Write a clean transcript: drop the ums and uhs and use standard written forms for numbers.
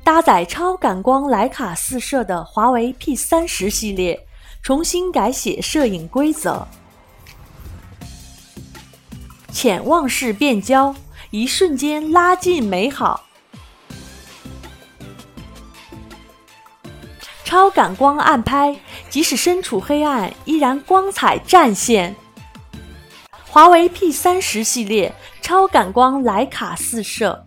搭载超感光徕卡四摄的华为 P30系列重新改写摄影规则，潜望式变焦，一瞬间拉近美好。超感光暗拍，即使身处黑暗，依然光彩绽现。华为 P30系列超感光徕卡四摄。